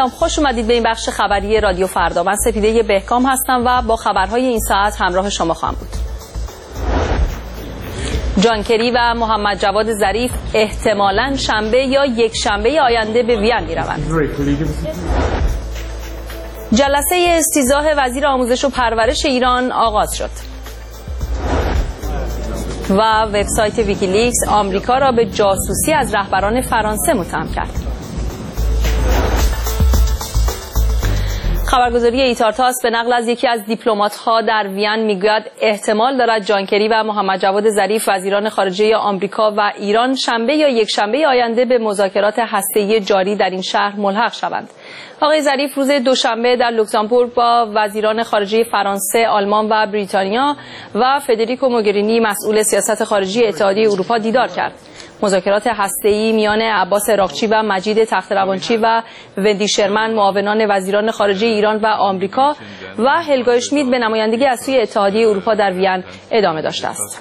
سلام، خوش اومدید به این بخش خبری رادیو فردا. من سپیده بهکام هستم و با خبرهای این ساعت همراه شما خواهم بود. جان کری و محمد جواد ظریف احتمالاً شنبه یا یک شنبه آینده به وین میروند. جلسه استیضاح وزیر آموزش و پرورش ایران آغاز شد. و وبسایت ویکیلیکس آمریکا را به جاسوسی از رهبران فرانسه متهم کرد. خبرگزاری ایتارتاس به نقل از یکی از دیپلمات‌ها در وین میگوید احتمال دارد جان کری و محمد جواد ظریف وزیران خارجه آمریکا و ایران شنبه یا یک شنبه آینده به مذاکرات هسته‌ای جاری در این شهر ملحق شوند. آقای ظریف روز دوشنبه در لوکزامبورگ با وزیران خارجه فرانسه، آلمان و بریتانیا و فدریکو موگرینی مسئول سیاست خارجی اتحادیه اروپا دیدار کرد. مذاکرات هسته‌ای میان عباس عراقچی و مجید تخت‌روانچی و وندی شرمن معاونان وزیران خارجه ایران و آمریکا و هلگا اشمیت به نمایندگی از سوی اتحادیه اروپا در وین ادامه داشته است.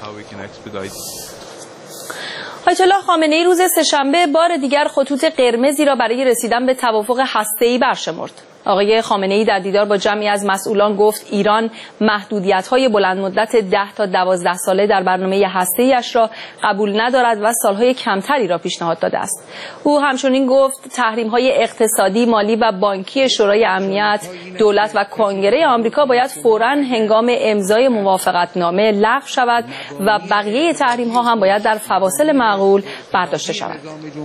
آیت الله خامنه‌ای روز سه‌شنبه بار دیگر خطوط قرمزی را برای رسیدن به توافق هسته‌ای برشمرد. آقای خامنه‌ای در دیدار با جمعی از مسئولان گفت ایران محدودیت‌های بلند مدت 10 تا 12 ساله در برنامه هسته‌ای‌اش را قبول ندارد و سالهای کمتری را پیشنهاد داده است. او همچنین گفت تحریم‌های اقتصادی، مالی و بانکی شورای امنیت، دولت و کنگره آمریکا باید فوراً هنگام امضای موافقتنامه لغو شود و بقیه تحریم‌ها هم باید در فواصل معقول برداشته شود.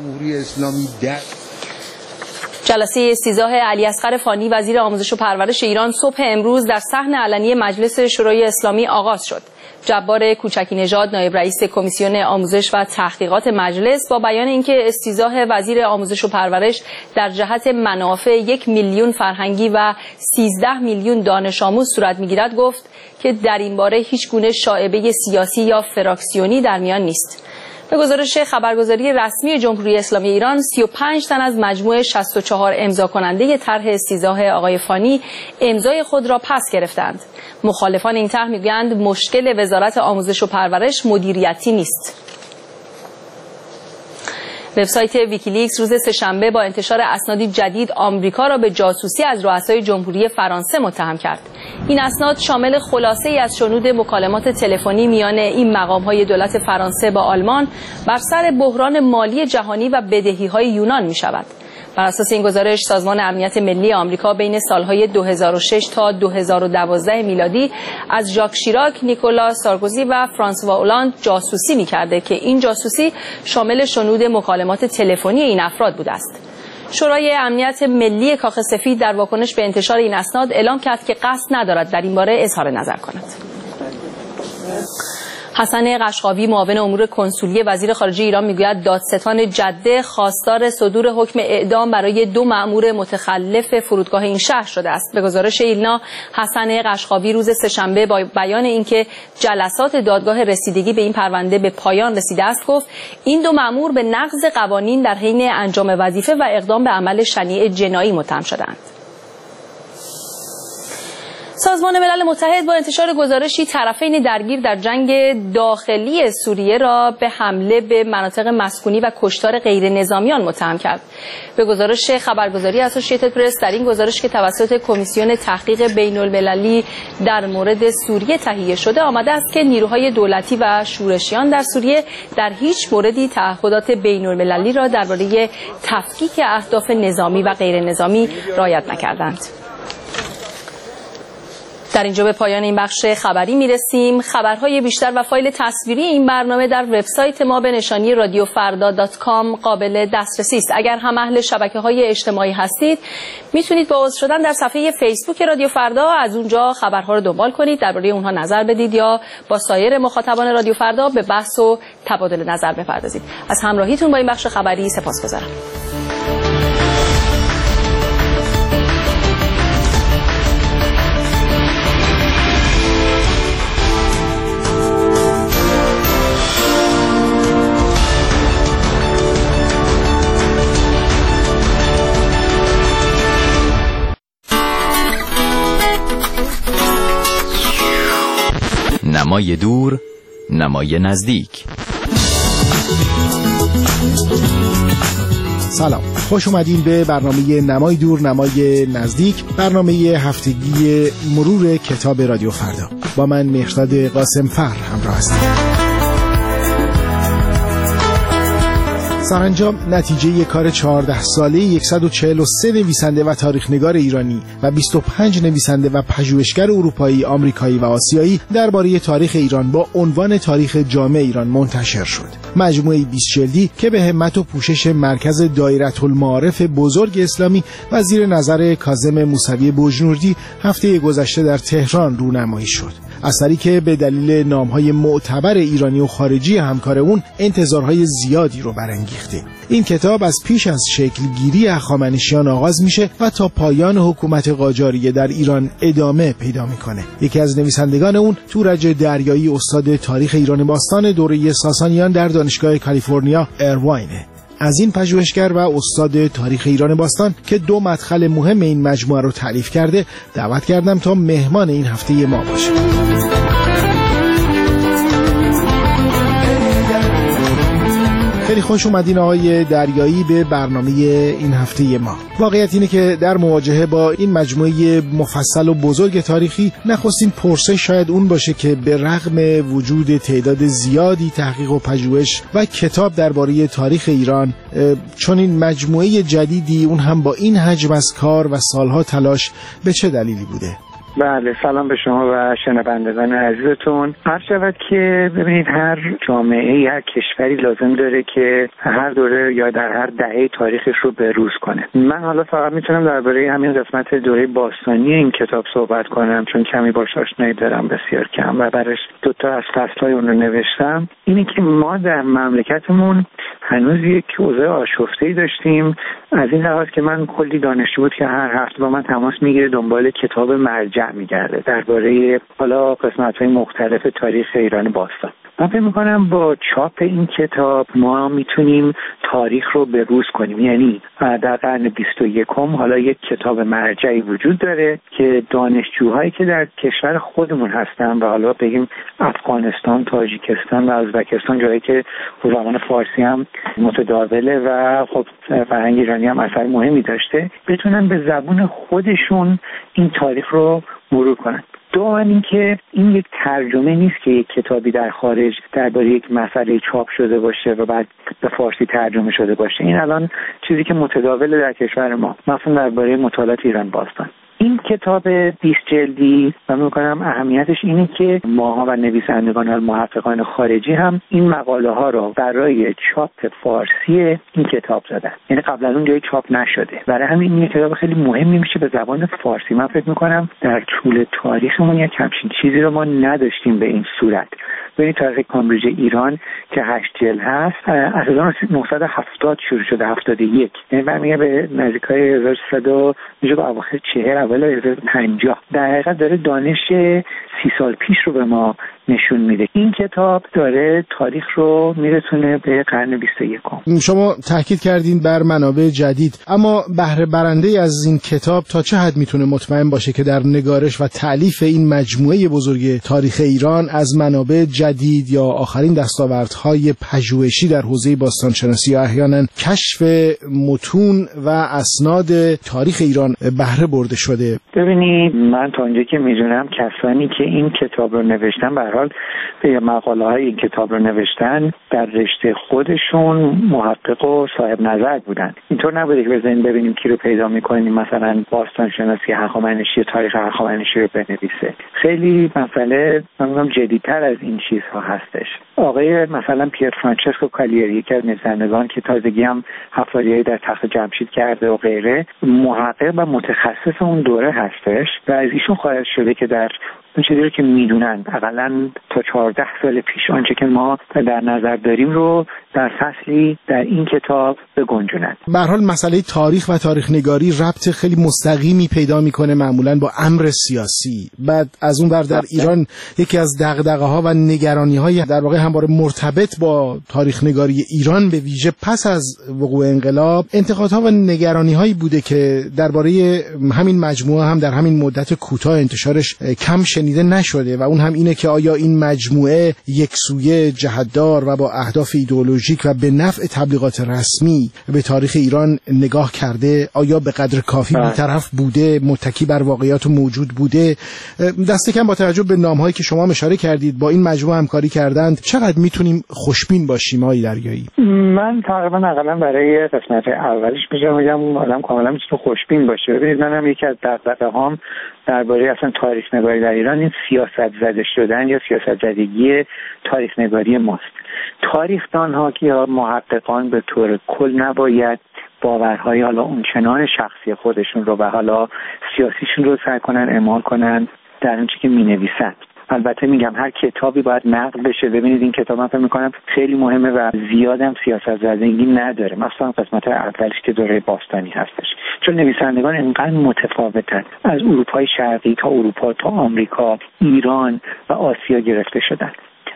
جلسه استیضاح علی اصغر فانی وزیر آموزش و پرورش ایران صبح امروز در صحن علنی مجلس شورای اسلامی آغاز شد. جبار کوچکی نژاد نایب رئیس کمیسیون آموزش و تحقیقات مجلس با بیان اینکه استیضاح وزیر آموزش و پرورش در جهت منافع 1 میلیون فرهنگی و 13 میلیون دانش آموز صورت میگیرد گفت که در این باره هیچ گونه شائبه سیاسی یا فراکسیونی در میان نیست. به گزارش خبرگزاری رسمی جمهوری اسلامی ایران 35 تن از مجموع 64 امضا کننده طرح استیضاح آقای فانی امضای خود را پس گرفتند. مخالفان این طرح میگویند مشکل وزارت آموزش و پرورش مدیریتی نیست. وبسایت ویکیلیکس روز سه‌شنبه با انتشار اسنادی جدید آمریکا را به جاسوسی از رؤسای جمهوری فرانسه متهم کرد. این اسناد شامل خلاصه‌ای از شنود مکالمات تلفنی میان این مقام‌های دولت فرانسه با آلمان بر سر بحران مالی جهانی و بدهی‌های یونان می‌شود. بر اساس این گزارش سازمان امنیت ملی آمریکا بین سالهای 2006 تا 2012 میلادی از ژاک شیراک، نیکولا سارکوزی و فرانسوا اولاند جاسوسی می‌کرده که این جاسوسی شامل شنود مکالمات تلفنی این افراد بوده است. شورای امنیت ملی کاخ سفید در واکنش به انتشار این اسناد اعلام کرد که قصد ندارد در این باره اظهار نظر کند. حسن قشقاوی معاون امور کنسولی وزیر خارجه ایران میگوید دادستان جده خواستار صدور حکم اعدام برای 2 مأمور متخلف فرودگاه این شهر شده است. به گزارش ایلنا حسن قشقاوی روز سه‌شنبه با بیان اینکه جلسات دادگاه رسیدگی به این پرونده به پایان رسیده است گفت این 2 مأمور به نقض قوانین در حین انجام وظیفه و اقدام به عمل شنیع جنایی متهم شدند. سازمان ملل متحد با انتشار گزارشی طرفین درگیر در جنگ داخلی سوریه را به حمله به مناطق مسکونی و کشتار غیر نظامیان متهم کرد. به گزارش خبرگزاری اسوسییتد پرس در این گزارش که توسط کمیسیون تحقیق بین‌المللی در مورد سوریه تهیه شده آمده است که نیروهای دولتی و شورشیان در سوریه در هیچ موردی تعهدات بین‌المللی را درباره تفکیک اهداف نظامی و غیر نظامی رعایت نکردند. در اینجا به پایان این بخش خبری میرسیم. خبرهای بیشتر و فایل تصویری این برنامه در وبسایت ما به نشانی radiofarda.com قابل دسترسی است. اگر هم اهل شبکه‌های اجتماعی هستید میتونید با عضو شدن در صفحه فیسبوک رادیو فردا از اونجا خبرها رو دنبال کنید، درباره اونها نظر بدید یا با سایر مخاطبان رادیو فردا به بحث و تبادل نظر بپردازید. از همراهیتون با این بخش خبری سپاسگزارم. نمای دور، نمای نزدیک. سلام، خوش اومدین به برنامه نمای دور نمای نزدیک، برنامه هفتگی مرور کتاب رادیو فردا. با من مهرداد قاسم فر همراه هستیم. سرانجام نتیجه کار 14 ساله 143 نویسنده و تاریخ‌نگار ایرانی و 25 نویسنده و پژوهشگر اروپایی، آمریکایی و آسیایی درباره تاریخ ایران با عنوان تاریخ جامع ایران منتشر شد. مجموعه 20 جلدی که به همت و پوشش مرکز دایرةالمعارف بزرگ اسلامی و زیر نظر کاظم موسوی بوجنوردی هفته گذشته در تهران رونمایی شد. اثری که به دلیل نام‌های معتبر ایرانی و خارجی همکار اون انتظارهای زیادی رو برانگیخته. این کتاب از پیش از شکلگیری هخامنشیان آغاز میشه و تا پایان حکومت قاجاریه در ایران ادامه پیدا میکنه. یکی از نویسندگان اون تورج دریایی، استاد تاریخ ایران باستان دوره ساسانیان در دانشگاه کالیفرنیا ارواینه. از این پژوهشگر و استاد تاریخ ایران باستان که 2 مدخل مهم این مجموعه رو تعریف کرده دعوت کردم تا مهمان این هفته ما باشه. خیلی خوش اومدین آقای دریایی به برنامه این هفته ما. واقعیت اینه که در مواجهه با این مجموعه مفصل و بزرگ تاریخی نخستین پرسش شاید اون باشه که به رغم وجود تعداد زیادی تحقیق و پژوهش و کتاب درباره تاریخ ایران، چون این مجموعه جدیدی اون هم با این حجم از کار و سالها تلاش به چه دلیلی بوده؟ بله، سلام به شما و شنوندگان عزیزتون. عرض شود که ببینید هر جامعه، هر کشوری لازم داره که هر دوره یا در هر دهه تاریخش رو بروز کنه. من حالا فقط میتونم درباره همین قسمت دوره باستانی این کتاب صحبت کنم چون کمی باهاش آشنایی دارم، بسیار کم، و برایش 2 تا از فصل‌های اون رو نوشتم. اینه که ما در مملکتمون هنوز یک اوضاع آشفته‌ای داشتیم، از این لحاظ که من کلی دانشجو بود که هر هفته با من تماس میگیره دنبال کتاب مرجع میگرده درباره حالا قسمت‌های مختلف تاریخ ایران باستان. من فکر می‌کنم با چاپ این کتاب ما میتونیم تاریخ رو بروز کنیم. یعنی در قرن 21 حالا یک کتاب مرجعی وجود داره که دانشجوهایی که در کشور خودمون هستن و حالا بگیم افغانستان، تاجیکستان و ازبکستان، جایی که زبان فارسی هم متداوله و خب فرهنگ ایرانی هم اثر مهمی داشته، بتونن به زبون خودشون این تاریخ رو مرور کنن. دوم این که این یک ترجمه نیست که یک کتابی در خارج درباره یک مسئله چاپ شده باشه و بعد به فارسی ترجمه شده باشه. این الان چیزی که متداوله در کشور ما، مثلا درباره مطالعات ایران باستان. این کتاب 20 جلدی من می‌کنم اهمیتش اینه که ماها و نویسندگان و محققان خارجی هم این مقاله ها رو برای چاپ فارسی این کتاب زدن. یعنی قبل از اون جایی چاپ نشده. برای همین این کتاب خیلی مهمی میشه به زبان فارسی. من فکر می‌کنم در طول تاریخمون یک همچین چیزی رو ما نداشتیم به این صورت. ببینید تاریخ کامبریج ایران که 8 جلد هست از 1970 شروع شده، 71. یعنی برمیگه به نزدیکای 1300 میشه به اواخر 40 اول 1950. در حقیقت داره دانش 30 سال پیش رو به ما نشون میده. این کتاب داره تاریخ رو میرسونه به قرن 21. شما تاکید کردین بر منابع جدید، اما بهره برنده از این کتاب تا چه حد میتونه مطمئن باشه که در نگارش و تألیف این مجموعه بزرگ تاریخ ایران از منابع جدید یا آخرین دستاوردهای پژوهشی در حوزه باستانشناسی یا احیانا کشف متون و اسناد تاریخ ایران بهره برده شده؟ ببینید من تا اونجایی که میدونم کسانی که این کتاب رو نوشتن به هر حال به مقاله های این کتاب رو نوشتن در رشته خودشون محقق و صاحب نظر بودن. اینطور نبوده که بزنین ببینیم کی رو پیدا میکنیم مثلا باستان شناسی هخامنشی، تاریخ هخامنشی رو بنویسه. خیلی مسئله من جدی‌تر از این چیزها هستش. آقای مثلا پیر فرانچسکو کالیری که از نویسندگان که تازگی هم حفاریایی در تخت جمشید کرده و غیره، محقق و متخصص اون دوره هستش و از ایشون خواهد شده که در اون چیزی رو که میدونن حداقل تا 14 سال پیش آنچه که ما در نظر داریم رو در فصلی در این کتاب بگنجونن. به هر حال مسئله تاریخ و تاریخ نگاری ربط خیلی مستقیمی پیدا میکنه معمولا با امر سیاسی. بعد از اون ور در ایران یکی از دغدغه‌ها و نگرانی‌های در واقع همواره مرتبط با تاریخ نگاری ایران به ویژه پس از وقوع انقلاب انتقادها و نگرانی‌هایی بوده که درباره همین مجموعه هم در همین مدت کوتاه انتشارش کم شنیده نشده و اون هم اینه که آیا این مجموعه یکسویه، جهت‌دار و با اهداف ایدئولوژیک و به نفع تبلیغات رسمی به تاریخ ایران نگاه کرده؟ آیا به قدر کافی بی‌طرف بوده، متکی بر واقعیات موجود بوده؟ دست کم با توجه به نام‌هایی که شما اشاره کردید با این مجموعه همکاری کردند، چقدر میتونیم خوشبین باشیم آقای دریایی؟ من تقریبا اقلا برای قسمت اولش میگم آدم کاملا میتونه خوشبین باشه. ببینید من هم یکی از دغدغه‌هام درباره اصلا تاریخ نگاری در ایران این سیاست زده شدن یا سیاست زدگی تاریخ نگاری ماست. تاریخ‌دان‌ها یا محققان به طور کل نباید باورهای حالا اونچنان شخصی خودشون رو و حالا سیاسیشون رو سعی کنن اعمال کنن در اونچه که می‌نویسن. البته میگم هر کتابی باید نقد بشه. ببینید این کتاب من فکر می‌کنم خیلی مهمه و زیادم سیاست زدگی نداره، مثلا قسمت اولش که دوره باستانی هستش، چون نویسندگان اینقدر متفاوتن، از اروپای شرقی تا اروپا تا آمریکا، ایران و آسیا گرفته شدن.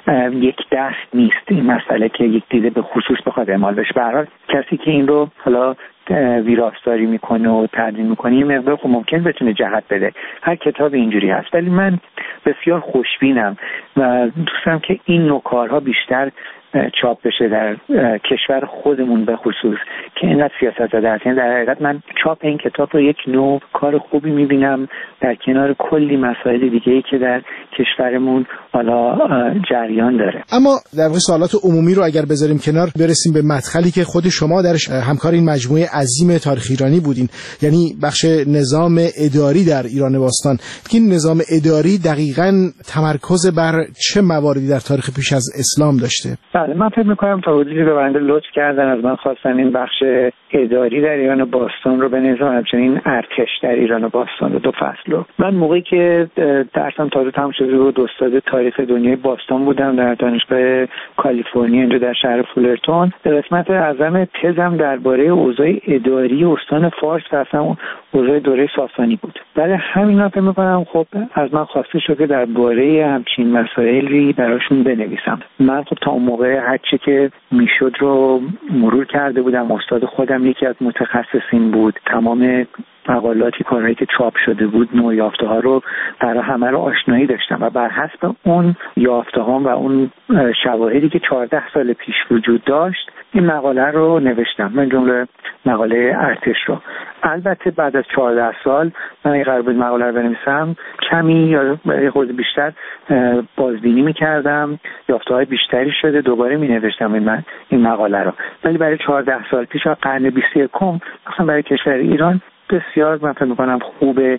یک دست نیست این مسئله که یک دیده به خصوص بخواد اعمال بشه. به هر حال کسی که این رو حالا ویراستاری میکنه و تدوین میکنه یه مقدار خب ممکن بتونه جهت بده. هر کتاب اینجوری هست، ولی من بسیار خوشبینم و دوست دارم که این نوع کارها بیشتر چاپ بشه در کشور خودمون به خصوص که اینقدر سیاست زده است. یعنی در حقیقت من چاپ این کتاب رو یک نوع کار خوبی میبینم در کنار کلی مسائل دیگه‌ای که در کشورمون حالا جریان داره. اما در واقع سوالات عمومی رو اگر بذاریم کنار، برسیم به مدخلی که خود شما درش همکار این مجموعه عظیم تاریخ ایرانی بودین، یعنی بخش نظام اداری در ایران باستان. این نظام اداری دقیقاً تمرکز بر چه مواردی در تاریخ پیش از اسلام داشته؟ بله، من فکر می‌کنم تا حدودی به بنده لطف کردن از من خواستن این بخش اداری در ایران باستان رو به نظام همچنین ارتش در ایران باستان رو 2 فصل رو. من موقعی که درسم تازه تموم شده بود استاد تاریخ دنیای باستان بودم در دانشگاه کالیفرنیا اینجا در شهر فولرتون. قسمت اعظم تزم درباره اوضاع اداری استان فارس و اصلا اوضاع دوره ساسانی بود. برای همین فکر می‌کنم خب از من خواسته شد که درباره همچین مسائلی براشون بنویسم. من خب تا اون موقع هر چی که میشد رو مرور کرده بودم. استاد خودم یکی از متخصصین بود. تمام مقالاتی کارهایی که چاپ شده بود، نوع یافته‌ها رو برای همه رو آشنایی داشتم و بر حسب اون یافته‌ها و اون شواهدی که 14 سال پیش وجود داشت این مقاله رو نوشتم، من جمله مقاله ارتش رو. البته بعد از 14 سال من قرار بود مقاله رو بنویسم کمی یا خود بیشتر بازبینی می‌کردم، یافته‌های بیشتری شده، دوباره می‌نوشتم این مقاله رو. ولی برای 14 سال پیش و قرن 21 مثلا برای کشور ایران بسیار من فکر می‌کنم خوبه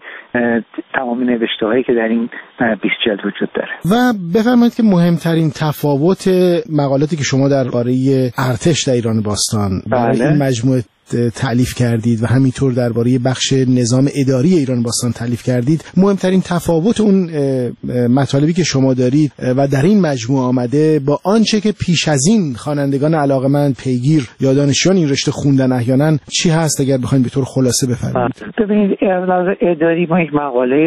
تمام نوشته‌هایی که در این 20 جلد وجود داره. و بفرمایید که مهمترین تفاوت مقالاتی که شما درباره ارتش در ایران باستان برای این مجموعه تألیف کردید و همینطور درباره بخش نظام اداری ایران باستان تألیف کردید، مهمترین تفاوت اون مطالبی که شما دارید و در این مجموعه آمده با آنچه که پیش از این خوانندگان علاقه‌مند پیگیر یا دانشجویان این رشته خوندن احیانا چی هست اگر بخواید به طور خلاصه بفرمایید؟ ببینید از اداری ما یک مقاله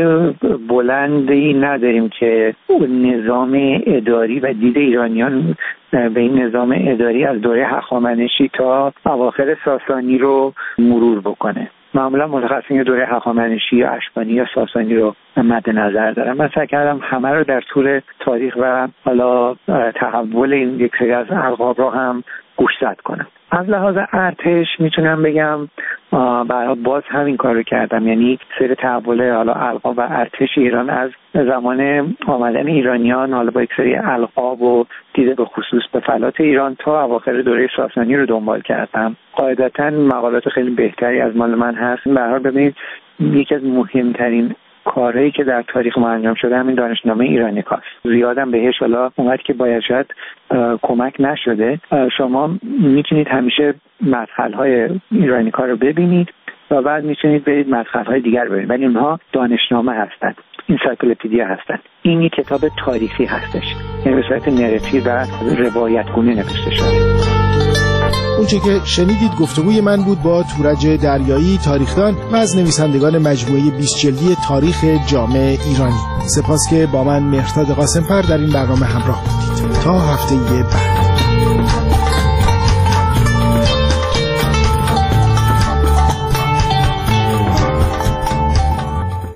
بلندی نداریم که نظام اداری و دید ایرانیان به این نظام اداری از دوره هخامنشی تا اواخر ساسانی رو مرور بکنه. معمولا متخصصین دوره هخامنشی یا اشکانی یا ساسانی رو مد نظر دارم. من سعی کردم همه رو در طول تاریخ و حالا تحول این یک سری از القاب رو هم گوشزد کنم. از لحاظ ارتش میتونم بگم برای باز همین کار رو کردم، یعنی سیر تحول حالا القاب و ارتش ایران از زمان آمدن ایرانیان حالا با یک سری القاب و دیده به خصوص به فلات ایران تا اواخر دوره ساسانی رو دنبال کردم. قاعدتاً مقالات خیلی بهتری از مال من هست. به هر حال ببینید یکی از مهمترین کارهایی که در تاریخ ما انجام شده همین دانشنامه ایرانیکاست. زیادم بهش حالا اونقدر که باید شاید کمک نشده. شما میتونید همیشه مدخل‌های ایرانیکا رو ببینید و بعد میتونید برید مدخل‌های دیگر ببینید، ولی اونها دانشنامه هستند، انسایکلوپدیا هستند. این یک کتاب تاریخی هستش، یعنی به صورت نراتیو و روایت‌گونه نوشته شده. اونچه که شنیدید گفتگوی من بود با تورج دریایی، تاریخدان و از نویسندگان مجموعه 20 جلدی تاریخ جامع ایرانی. سپاس که با من مهرداد قاسم‌فر در این برنامه همراه بودید. تا هفته بعد.